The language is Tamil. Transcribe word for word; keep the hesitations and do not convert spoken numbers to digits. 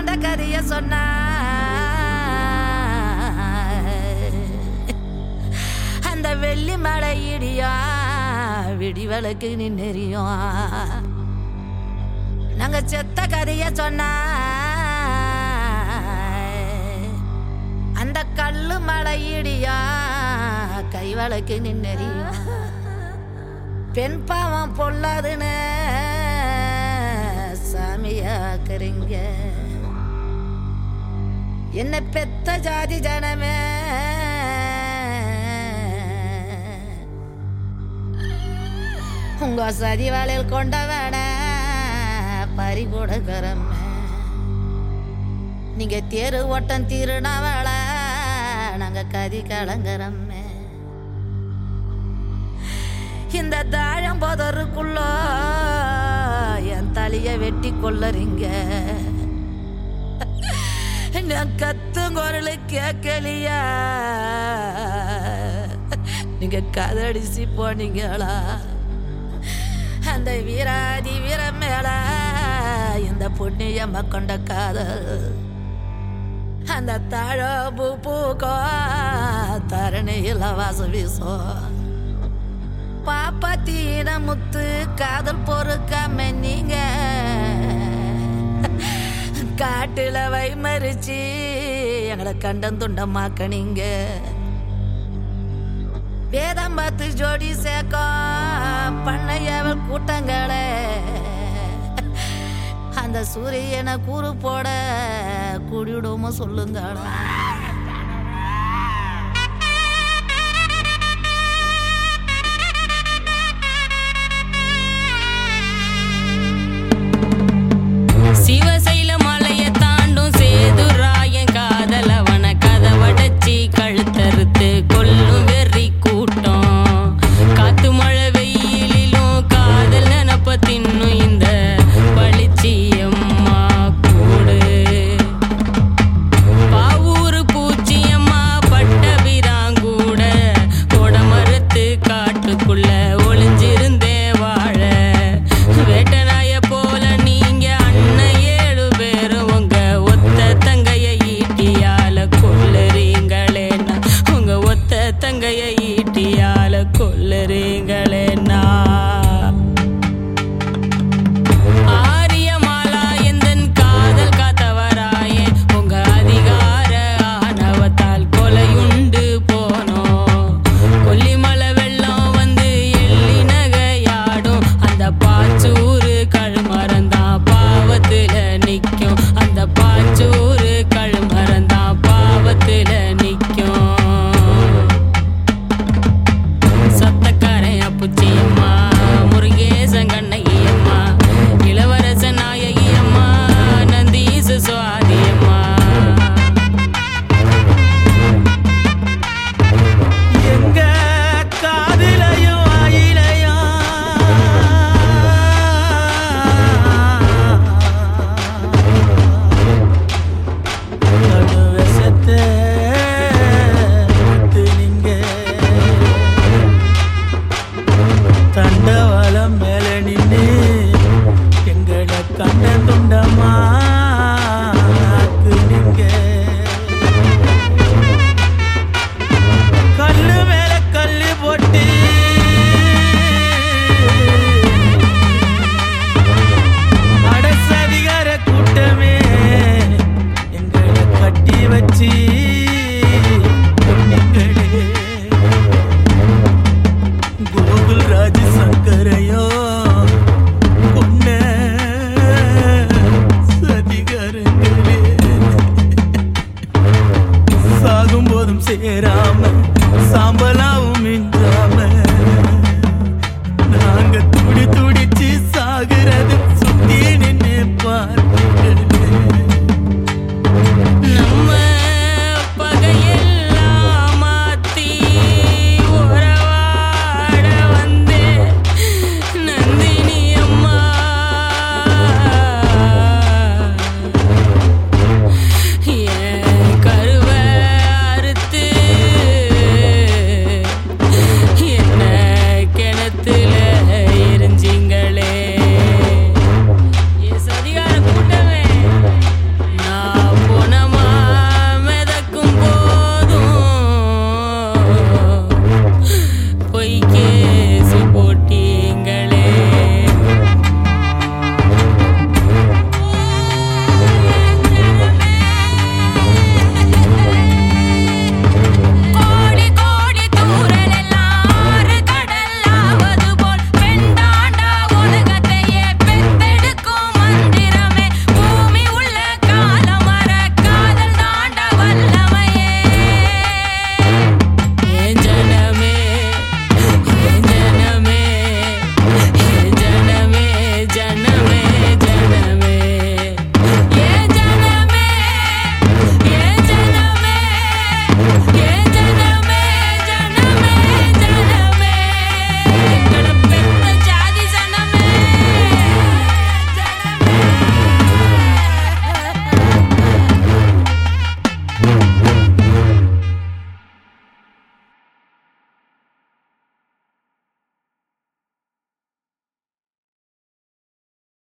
அந்த கதைய சொன்னா அந்த வெள்ளி மலை இடியா விடிவளுக்கு நின்னெறியும். நாங்க செத்த கதைய சொன்னா அந்த கல்லு மலை இடியா கைவளுக்கு நின்னெறியும். பெண் பாவம் பொல்லாதுன்னு சாமியாக்குறீங்க. என்ன பெத்த ஜாதி ஜனமே உங்க சதி வாழையில் கொண்டவன பறி கொடுக்கிறமே. நீங்க தேரு ஓட்டம் திருநாவள நாங்க கதி கலங்குறமே. இந்த தாழம் போதருக்குள்ள என் தலைய வெட்டி கொள்ளறீங்க. நான் கத்தும் குரலு கேட்கலையா? நீங்க கதடிச்சு போனீங்களா? அந்த வீராதி வீரம் மேல இந்த புண்ணியம்மா கொண்ட காதல் அந்த தாழம்பு பூக்கோ தரணியில் வாசம் வீசும். பாப்பாத்தீன முத்து காதல் பொறுக்காம நீங்க காட்டுல வை மறிச்சு எங்களை கண்டம் துண்டமாக்கனீங்க. வேதம் பார்த்து ஜோடி சேர்க்கும் பண்ணையவள் கூட்டங்களே அந்த சூரியனை கூறு போட கூடிவிடுமோ சொல்லுங்களா?